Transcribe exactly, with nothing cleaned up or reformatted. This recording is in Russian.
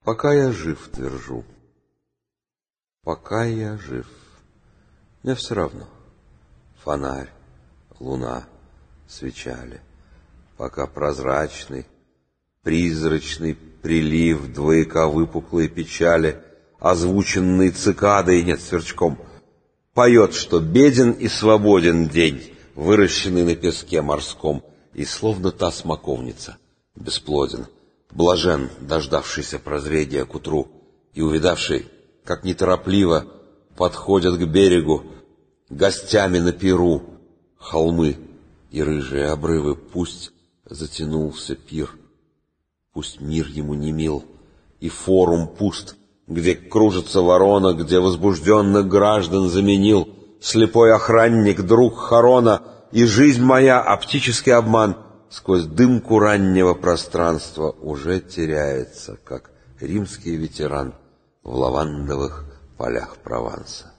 Пока я жив, твержу. Пока я жив. Мне все равно. Фонарь, луна, свечали. Пока прозрачный, призрачный прилив двояка выпуклой печали, озвученный цикадой, нет, сверчком, поет, что беден и свободен день, выращенный на песке морском, и словно та смоковница, бесплоден, блажен, дождавшийся прозрения к утру, и увидавший, как неторопливо подходят к берегу гостями на пиру холмы и рыжие обрывы. Пусть затянулся пир, пусть мир ему не мил, и форум пуст, где кружится ворона, где возбужденных граждан заменил слепой охранник, друг Харона, и жизнь моя, оптический обман, сквозь дымку раннего пространства уже теряется, как римский ветеран в лавандовых полях Прованса.